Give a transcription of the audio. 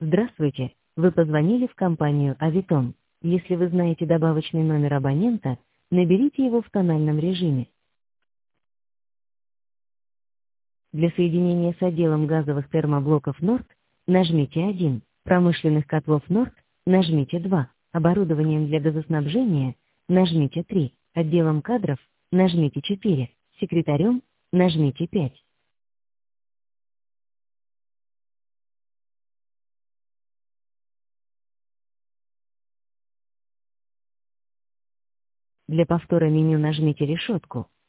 Здравствуйте, вы позвонили в компанию «Авитон». Если вы знаете добавочный номер абонента, наберите его в тональном режиме. Для соединения с отделом газовых термоблоков «Норд» нажмите 1, промышленных котлов «Норд» нажмите 2, оборудованием для газоснабжения нажмите 3, отделом кадров нажмите 4, секретарем нажмите 5. Для повтора меню нажмите решетку.